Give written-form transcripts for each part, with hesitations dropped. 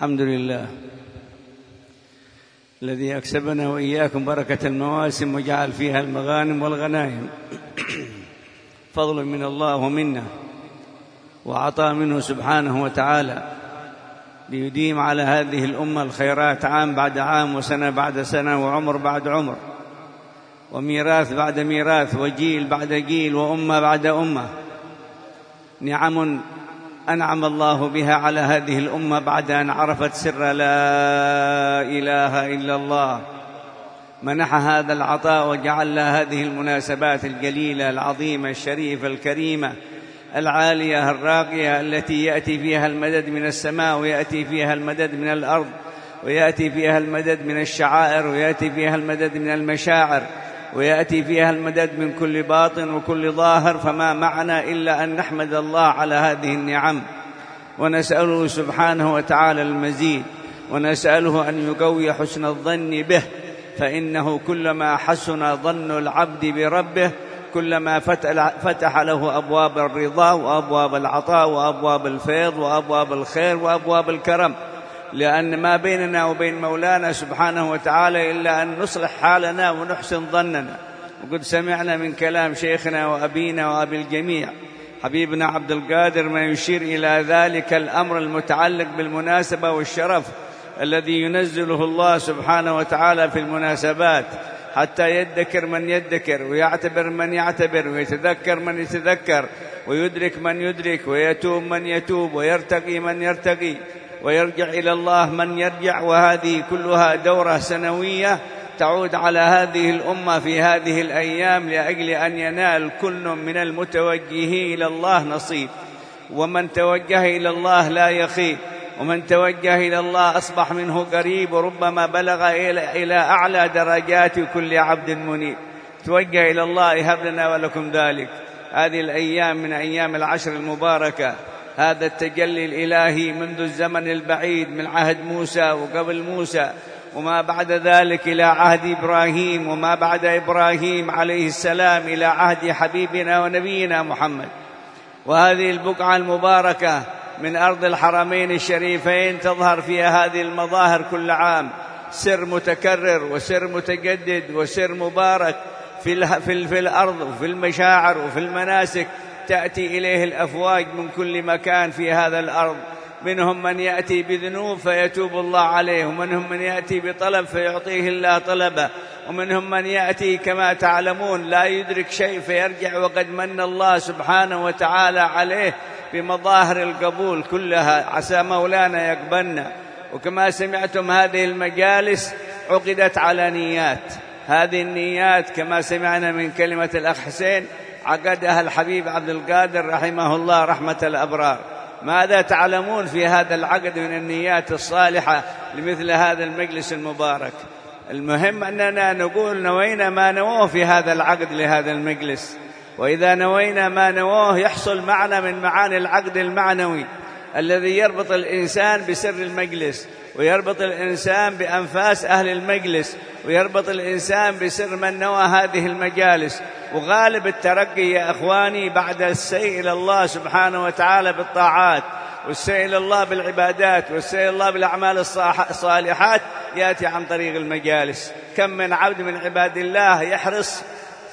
الحمد لله الذي أكسبنا وإياكم بركة المواسم وجعل فيها المغانم والغنائم، فضل من الله ومنه وعطاء منه سبحانه وتعالى ليديم على هذه الأمة الخيرات عام بعد عام وسنة بعد سنة وعمر بعد عمر وميراث بعد ميراث وجيل بعد جيل وأمة بعد أمة. نعم أنعم الله بها على هذه الأمة بعد أن عرفت سر لا إله إلا الله. منح هذا العطاء وجعل لها هذه المناسبات الجليلة العظيمة الشريفة الكريمة العالية الراقية التي يأتي فيها المدد من السماء ويأتي فيها المدد من الأرض ويأتي فيها المدد من الشعائر ويأتي فيها المدد من المشاعر ويأتي فيها المدد من كل باطن وكل ظاهر. فما معنا إلا أن نحمد الله على هذه النعم ونسأله سبحانه وتعالى المزيد، ونسأله أن يقوي حسن الظن به، فإنه كلما حسن ظن العبد بربه كلما فتح له أبواب الرضا وأبواب العطاء وأبواب الفيض وأبواب الخير وأبواب الكرم. لأن ما بيننا وبين مولانا سبحانه وتعالى إلا أن نصلح حالنا ونحسن ظننا. وقد سمعنا من كلام شيخنا وأبينا وأبي الجميع حبيبنا عبد القادر ما يشير إلى ذلك الأمر المتعلق بالمناسبة والشرف الذي ينزله الله سبحانه وتعالى في المناسبات، حتى يدكر من يدكر ويعتبر من يعتبر ويتذكر من يتذكر ويدرك من يدرك ويتوب من يتوب ويرتقي من يرتقي ويرجع إلى الله من يرجع. وهذه كلها دورة سنوية تعود على هذه الأمة في هذه الأيام لأجل أن ينال كل من المتوجهين إلى الله نصيب. ومن توجه إلى الله لا يخيب، ومن توجه إلى الله أصبح منه قريب وربما بلغ إلى أعلى درجات كل عبد منيب. توجه إلى الله يهب لنا ولكم ذلك. هذه الأيام من أيام العشر المباركة، هذا التجلي الإلهي منذ الزمن البعيد من عهد موسى وقبل موسى وما بعد ذلك إلى عهد إبراهيم وما بعد إبراهيم عليه السلام إلى عهد حبيبنا ونبينا محمد. وهذه البقعة المباركة من أرض الحرمين الشريفين تظهر فيها هذه المظاهر كل عام، سر متكرر وسر متجدد وسر مبارك في الأرض وفي المشاعر وفي المناسك. تأتي إليه الأفواج من كل مكان في هذا الأرض، منهم من يأتي بذنوب فيتوب الله عليه، ومنهم من يأتي بطلب فيعطيه الله طلبه، ومنهم من يأتي كما تعلمون لا يدرك شيء فيرجع وقد من الله سبحانه وتعالى عليه بمظاهر القبول كلها. عسى مولانا يقبلنا. وكما سمعتم هذه المجالس عقدت على نيات، هذه النيات كما سمعنا من كلمة الأخ حسين عقدها الحبيب عبد القادر رحمه الله رحمة الأبرار. ماذا تعلمون في هذا العقد من النيات الصالحة لمثل هذا المجلس المبارك؟ المهم أننا نقول نوينا ما نووه في هذا العقد لهذا المجلس، وإذا نوينا ما نووه يحصل معنا من معاني العقد المعنوي الذي يربط الإنسان بسر المجلس، ويربط الإنسان بأنفاس أهل المجلس، ويربط الإنسان بسر من نوى هذه المجالس. وغالب الترقي يا أخواني بعد السير إلى الله سبحانه وتعالى بالطاعات والسير إلى الله بالعبادات والسير إلى الله بالأعمال الصالحات يأتي عن طريق المجالس. كم من عبد من عباد الله يحرص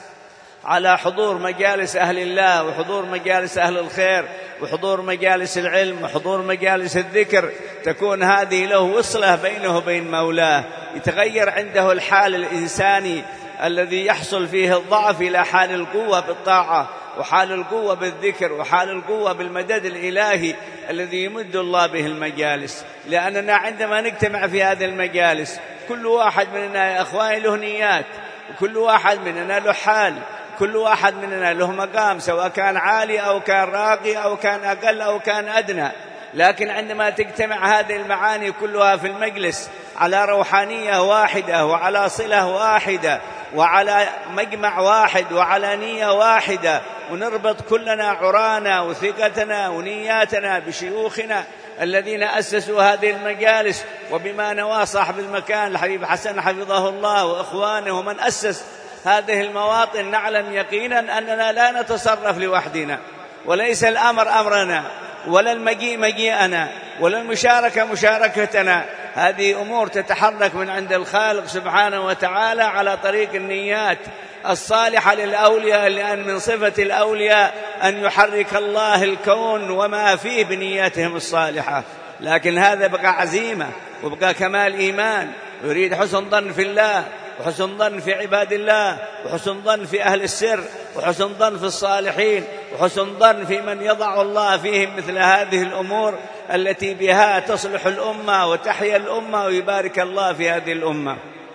على حضور مجالس أهل الله وحضور مجالس أهل الخير وحضور مجالس العلم وحضور مجالس الذكر، تكون هذه له وصلة بينه وبين مولاه. يتغير عنده الحال الإنساني الذي يحصل فيه الضعف إلى حال القوة بالطاعة وحال القوة بالذكر وحال القوة بالمدد الإلهي الذي يمد الله به المجالس. لأننا عندما نجتمع في هذه المجالس كل واحد مننا يا أخواني له نيات، وكل واحد مننا له حال، كل واحد مننا له مقام، سواء كان عالي أو كان راقي أو كان أقل أو كان أدنى. لكن عندما تجتمع هذه المعاني كلها في المجلس على روحانية واحدة وعلى صلة واحدة وعلى مجمع واحد وعلى نية واحدة، ونربط كلنا عرانا وثقتنا ونياتنا بشيوخنا الذين أسسوا هذه المجالس وبما نوى صاحب المكان الحبيب حسن حفظه الله وإخوانه ومن أسس هذه المواطن، نعلم يقينا أننا لا نتصرف لوحدنا، وليس الأمر أمرنا ولا المجيء مجيئنا، وللمشاركة مشاركتنا. هذه أمور تتحرك من عند الخالق سبحانه وتعالى على طريق النيات الصالحة للأولياء، لأن من صفة الأولياء أن يحرك الله الكون وما فيه بنياتهم الصالحة. لكن هذا بقى عزيمة وبقى كمال إيمان، ويريد حسن ظن في الله، وحسن ظن في عباد الله، وحسن ظن في أهل السر، وحسن ظن في الصالحين، وحسن ظن في من يضع الله فيهم مثل هذه الأمور التي بها تصلح الأمة وتحيا الأمة ويبارك الله في هذه الأمة.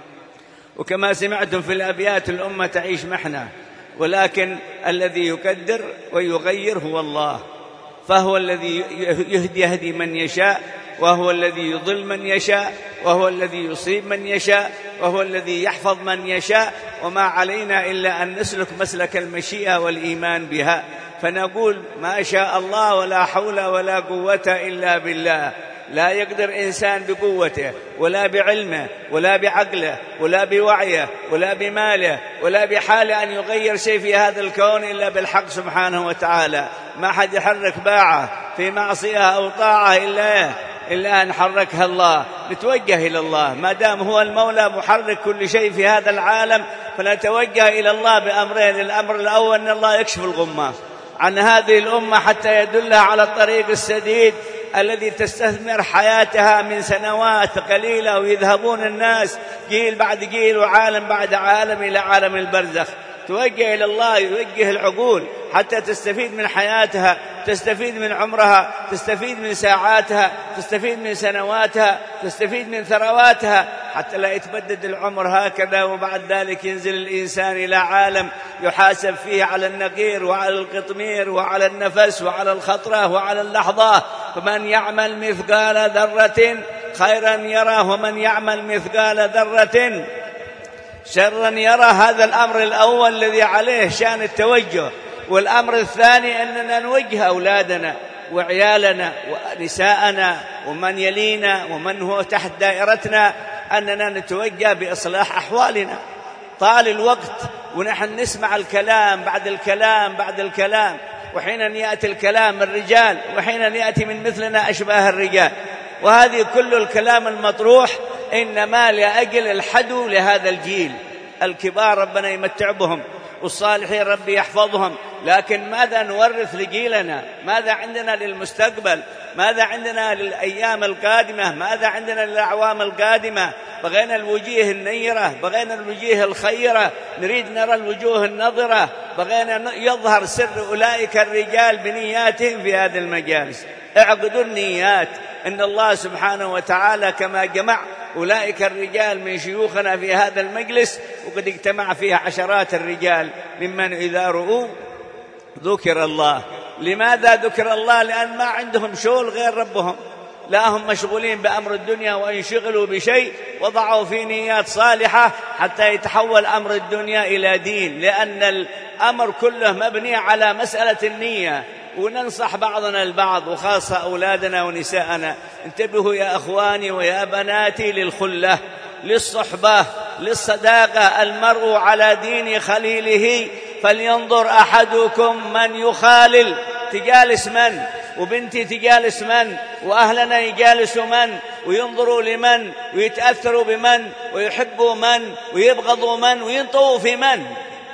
وكما سمعتم في الأبيات الأمة تعيش محنة، ولكن الذي يقدر ويغير هو الله، فهو الذي يهدي من يشاء، وهو الذي يضل من يشاء، وهو الذي يصيب من يشاء، وهو الذي يحفظ من يشاء. وما علينا إلا أن نسلك مسلك المشيئة والإيمان بها، فنقول ما شاء الله ولا حول ولا قوة إلا بالله. لا يقدر إنسان بقوته ولا بعلمه ولا بعقله ولا بوعيه ولا بماله ولا بحاله أن يغير شيء في هذا الكون إلا بالحق سبحانه وتعالى. ما حد يحرك باعه في معصية أو طاعة إلا أن حركها الله. نتوجه إلى الله، ما دام هو المولى محرك كل شيء في هذا العالم، فنتوجه إلى الله بأمرين. الأمر الأول أن الله يكشف الغمة عن هذه الأمة حتى يدلها على الطريق السديد الذي تستثمر حياتها من سنوات قليلة، ويذهبون الناس جيل بعد جيل وعالم بعد عالم إلى عالم البرزخ. توجه إلى الله، يوجه العقول حتى تستفيد من حياتها، تستفيد من عمرها، تستفيد من ساعاتها، تستفيد من سنواتها، تستفيد من ثرواتها، حتى لا يتبدد العمر هكذا وبعد ذلك ينزل الإنسان إلى عالم يحاسب فيه على النقير وعلى القطمير وعلى النفس وعلى الخطرة وعلى اللحظة. فمن يعمل مثقال ذرة خيرا يره، ومن يعمل مثقال ذرة شرا يره. هذا الأمر الأول الذي عليه شأن التوجه. والأمر الثاني أننا نوجه أولادنا وعيالنا ونساءنا ومن يلينا ومن هو تحت دائرتنا، أننا نتوجه بإصلاح أحوالنا. طال الوقت ونحن نسمع الكلام بعد الكلام بعد الكلام، وحين يأتي الكلام الرجال، وحين يأتي من مثلنا أشباه الرجال، وهذه كل الكلام المطروح إنما لأجل الحدو لهذا الجيل. الكبار ربنا يمتع بهم، والصالحين ربي يحفظهم، لكن ماذا نورث لجيلنا؟ ماذا عندنا للمستقبل؟ ماذا عندنا للأيام القادمة؟ ماذا عندنا للأعوام القادمة؟ بغينا الوجوه النيرة، بغينا الوجوه الخيرة، نريد نرى الوجوه النضرة، بغينا يظهر سر أولئك الرجال بنياتهم في هذه المجالس. اعقدوا النيات، إن الله سبحانه وتعالى كما جمع أولئك الرجال من شيوخنا في هذا المجلس، وقد اجتمع فيها عشرات الرجال ممن إذا رؤوا ذكر الله. لماذا ذكر الله؟ لأن ما عندهم شغل غير ربهم، لا هم مشغولين بأمر الدنيا، وإن شغلوا بشيء وضعوا في نيات صالحة حتى يتحول أمر الدنيا إلى دين، لأن الأمر كله مبني على مسألة النية. وننصح بعضنا البعض وخاصة أولادنا ونساءنا، انتبهوا يا أخواني ويا بناتي للخلة، للصحبة، للصداقة. المرء على دين خليله فلينظر أحدكم من يخالل. تجالس من؟ وبنتي تجالس من؟ وأهلنا يجالسوا من؟ وينظروا لمن؟ ويتأثروا بمن؟ ويحبوا من؟ ويبغضوا من؟ وينطووا في من؟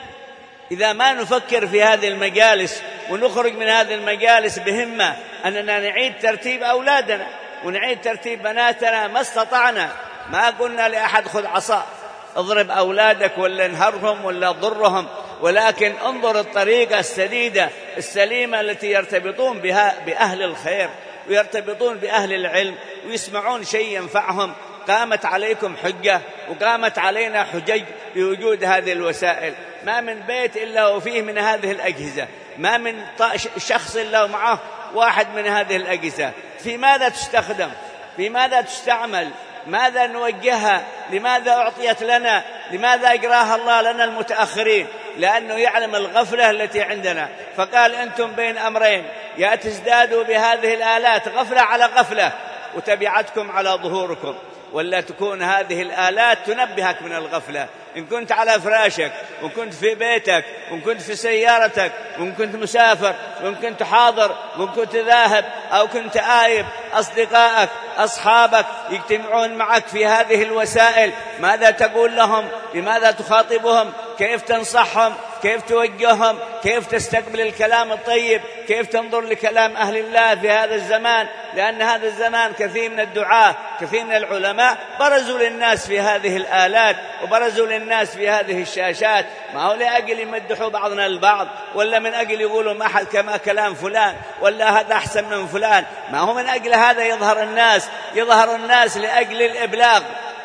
إذا ما نفكر في هذه المجالس ونخرج من هذه المجالس بهمة أننا نعيد ترتيب أولادنا ونعيد ترتيب بناتنا ما استطعنا. ما قلنا لأحد خذ عصا اضرب أولادك ولا انهرهم ولا ضرهم، ولكن انظر الطريقة السديدة السليمة التي يرتبطون بها بأهل الخير ويرتبطون بأهل العلم ويسمعون شيء ينفعهم. قامت عليكم حجة وقامت علينا حجج بوجود هذه الوسائل. ما من بيت إلا وفيه من هذه الأجهزة، ما من شخص إلا ومعه واحد من هذه الأجهزة. في ماذا تستخدم؟ في ماذا تستعمل؟ ماذا نوجهها؟ لماذا أعطيت لنا؟ لماذا أجراها الله لنا المتأخرين؟ لأنه يعلم الغفلة التي عندنا، فقال أنتم بين أمرين، يا تزدادوا بهذه الآلات غفلة على غفلة وتبعتكم على ظهوركم، ولا تكون هذه الآلات تنبهك من الغفلة. إن كنت على فراشك، وإن كنت في بيتك، وإن كنت في سيارتك، وإن كنت مسافر، وإن كنت حاضر، وإن كنت ذاهب أو كنت آيب، أصدقائك أصحابك يجتمعون معك في هذه الوسائل، ماذا تقول لهم؟ بماذا تخاطبهم؟ كيف تنصحهم؟ كيف توجههم؟ كيف تستقبل الكلام الطيب؟ كيف تنظر لكلام أهل الله في هذا الزمان؟ لأن هذا الزمان كثير من الدعاة، كثير من العلماء برزوا للناس في هذه الآلات، وبرزوا للناس في هذه الشاشات، ما هو لأجل يمدحوا بعضنا البعض، ولا من أجل يقولوا ما حد كما كلام فلان، ولا هذا أحسن من فلان، ما هو من أجل هذا يظهر الناس لأجل الإبلاغ،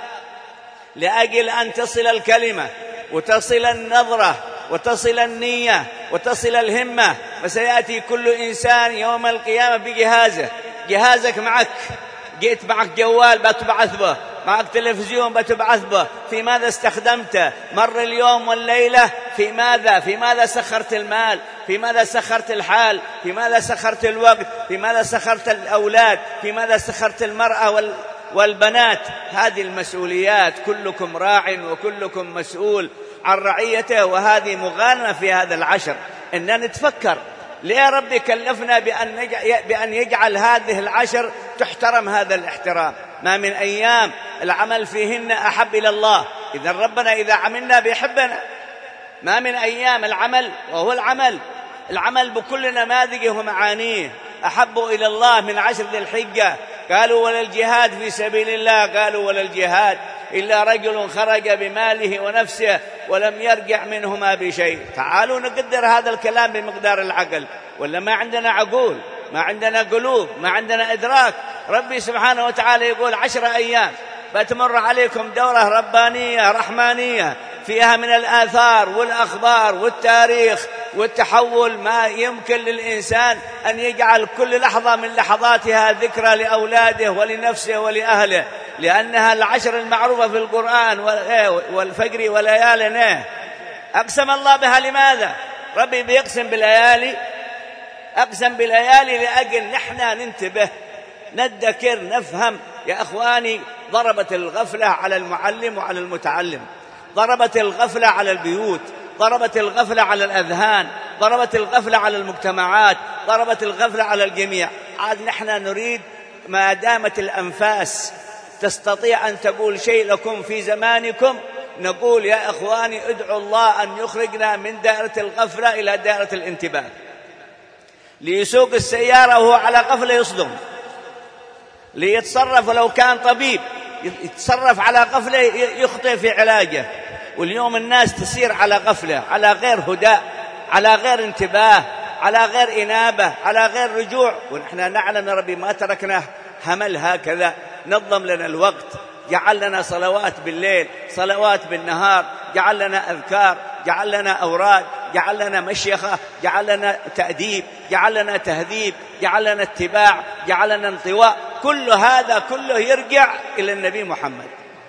لأجل أن تصل الكلمة وتصل النظرة وتصل النية وتصل الهمة. فسيأتي كل إنسان يوم القيامة بجهازه، جهازك معك، جئت معك جوال بتبعث به، معك تلفزيون بتبعث به، في ماذا استخدمته؟ مر اليوم والليلة في ماذا سخرت المال؟ في ماذا سخرت الحال؟ في ماذا سخرت الوقت؟ في ماذا سخرت الأولاد؟ في ماذا سخرت المرأة والبنات؟ هذه المسؤوليات، كلكم راع وكلكم مسؤول عن رعيته، وهذه مغانمة في هذا العشر. إننا نتفكر ليه ربي كلفنا بأن يجعل هذه العشر تحترم هذا الاحترام؟ ما من أيام العمل فيهن أحب إلى الله، إذا ربنا إذا عملنا بيحبنا. ما من أيام العمل، وهو العمل بكل نماذجه ومعانيه أحب إلى الله من عشر ذي الحجة. قالوا ولا الجهاد في سبيل الله، قالوا ولا الجهاد إلا رجل خرج بماله ونفسه ولم يرجع منهما بشيء. تعالوا نقدر هذا الكلام بمقدار العقل، ولا ما عندنا عقول، ما عندنا قلوب، ما عندنا إدراك. ربي سبحانه وتعالى يقول 10 أيام بتمر عليكم دورة ربانية رحمانية فيها من الآثار والأخبار والتاريخ والتحول ما يمكن للإنسان أن يجعل كل لحظة من لحظاتها ذكرى لأولاده ولنفسه ولأهله، لأنها العشر المعروفة في القرآن والفجر وليال أقسم الله بها. لماذا؟ ربي بيقسم بالليالي، أقسم بالليالي لأجل نحن ننتبه، نذكر، نفهم. يا أخواني، ضربت الغفلة على المعلم وعلى المتعلم، ضربت الغفلة على البيوت، ضربت الغفلة على الأذهان، ضربت الغفلة على المجتمعات، ضربت الغفلة على الجميع. عاد نحن نريد ما دامت الأنفاس تستطيع أن تقول شيء لكم في زمانكم، نقول يا أخواني ادعوا الله أن يخرجنا من دائرة الغفلة إلى دائرة الانتباه. ليسوق السيارة وهو على غفلة يصدم، ليتصرف ولو كان طبيب يتصرف على غفلة يخطئ في علاجه. واليوم الناس تسير على غفلة، على غير هدى، على غير انتباه، على غير إنابة، على غير رجوع. ونحن نعلم ربي ما تركنا همل هكذا، نظم لنا الوقت، جعل لنا صلوات بالليل، صلوات بالنهار، جعل لنا أذكار، جعل لنا أوراد، جعل لنا مشيخة، جعل لنا تأديب، جعل لنا تهذيب، جعل لنا اتباع، جعل لنا انطواء. كل هذا كله يرجع إلى النبي محمد،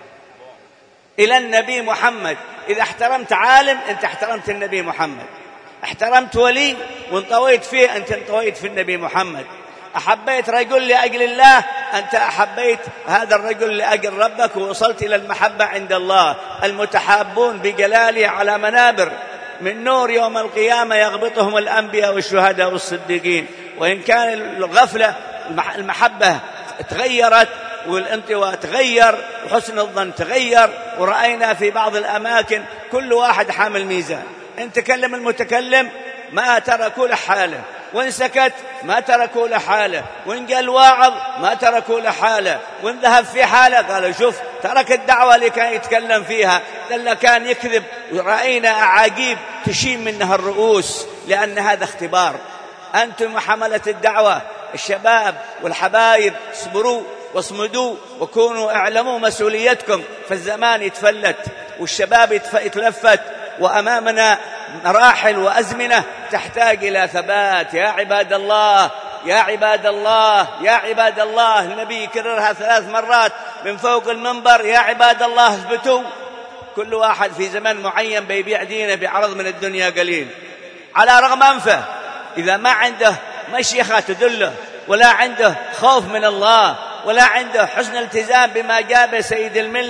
إلى النبي محمد. إذا احترمت عالم أنت احترمت النبي محمد، احترمت ولي وانطويت فيه أنت انطويت في النبي محمد، أحبيت رجل لأجل الله أنت أحبيت هذا الرجل لأجل ربك، ووصلت إلى المحبة عند الله. المتحابون بجلاله على منابر من نور يوم القيامة يغبطهم الأنبياء والشهداء والصديقين. وإن كان الغفلة المحبة تغيرت والانطواء تغير وحسن الظن تغير، ورأينا في بعض الأماكن كل واحد حامل ميزان. إن تكلم المتكلم ما تركوا له حاله، وإن سكت ما تركوا له حاله، وإن قال واعظ ما تركوا له حاله، وإن ذهب في حاله قالوا شوف ترك الدعوة اللي كان يتكلم فيها، لأنه كان يكذب. ورأينا أعاجيب تشيم منها الرؤوس، لأن هذا اختبار. أنتم حملة الدعوة الشباب والحبايب اصبروا واصمدوا وكونوا اعلموا مسؤوليتكم، فالزمان يتفلت والشباب يتلفت، وأمامنا مراحل وأزمنة تحتاج إلى ثبات. يا عباد الله، يا عباد الله، يا عباد الله. النبي يكررها 3 مرات من فوق المنبر: يا عباد الله اثبتوا. كل واحد في زمن معين بيبيع دينه بعرض من الدنيا قليل، على رغم أنفه. إذا ما عنده مشيخة تدله، ولا عنده خوف من الله، ولا عنده حسن التزام بما جاء به سيد الملة،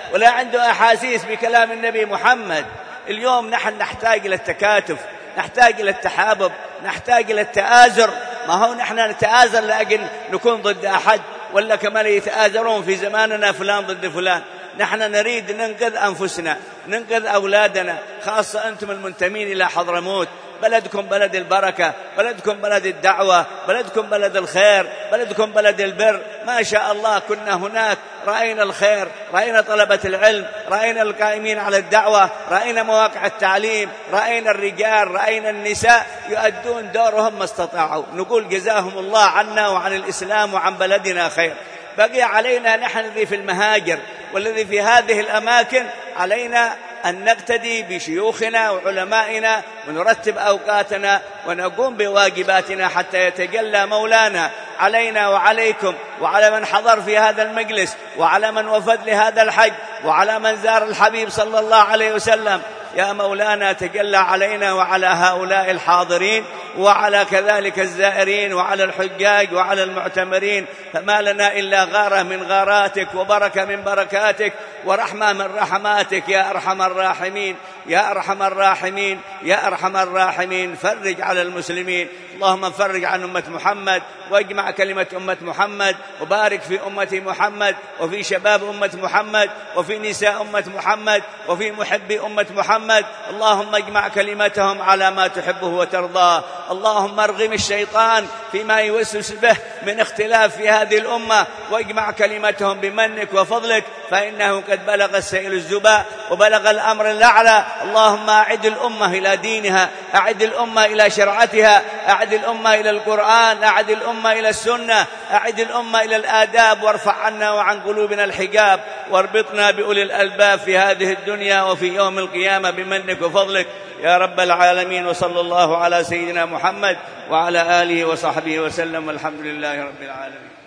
ولا عنده أحاسيس بكلام النبي محمد. اليوم نحن نحتاج إلى التكاتف، نحتاج إلى التحابب، نحتاج إلى التآزر. ما هو نحن نتآزر لأجل نكون ضد أحد، ولا كما يتآزرون في زماننا فلان ضد فلان. نحن نريد ننقذ أنفسنا، ننقذ أولادنا، خاصة أنتم المنتمين إلى حضرموت. بلدكم بلد البركة، بلدكم بلد الدعوة، بلدكم بلد الخير، بلدكم بلد البر. ما شاء الله كنا هناك، رأينا الخير، رأينا طلبة العلم، رأينا القائمين على الدعوة، رأينا مواقع التعليم، رأينا الرجال، رأينا النساء يؤدون دورهم ما استطاعوا. نقول جزاهم الله عنا وعن الإسلام وعن بلدنا خير. بقي علينا نحن الذي في المهاجر والذي في هذه الأماكن، علينا أن نقتدي بشيوخنا وعلمائنا ونرتب أوقاتنا ونقوم بواجباتنا حتى يتجلى مولانا علينا وعليكم وعلى من حضر في هذا المجلس وعلى من وفد لهذا الحج وعلى من زار الحبيب صلى الله عليه وسلم. يا مولانا تجلى علينا وعلى هؤلاء الحاضرين وعلى كذلك الزائرين وعلى الحجاج وعلى المعتمرين، فما لنا إلا غارة من غاراتك وبركة من بركاتك ورحمة من رحماتك يا أرحم الراحمين، يا أرحم الراحمين، يا أرحم الراحمين. فرج على المسلمين، اللهم فرج عن أمة محمد واجمع كلمة أمة محمد، وبارك في أمة محمد وفي شباب أمة محمد وفي نساء أمة محمد وفي محبي أمة محمد. اللهم اجمع كلمتهم على ما تحبه وترضاه. اللهم ارغم الشيطان فيما يوسوس به من اختلاف في هذه الأمة، واجمع كلمتهم بمنك وفضلك، فإنه قد بلغ السيل الزباء وبلغ الأمر الأعلى. اللهم أعد الأمة إلى دينها، أعد الأمة إلى شرعتها، أعد الأمة إلى القرآن، أعد الأمة إلى السنة، أعد الأمة إلى الآداب، وارفع عنا وعن قلوبنا الحجاب، واربطنا بأولي الألباب في هذه الدنيا وفي يوم القيامة بمنك وفضلك يا رب العالمين. وصلى الله على سيدنا محمد وعلى آله وصحبه وسلم، والحمد لله رب العالمين.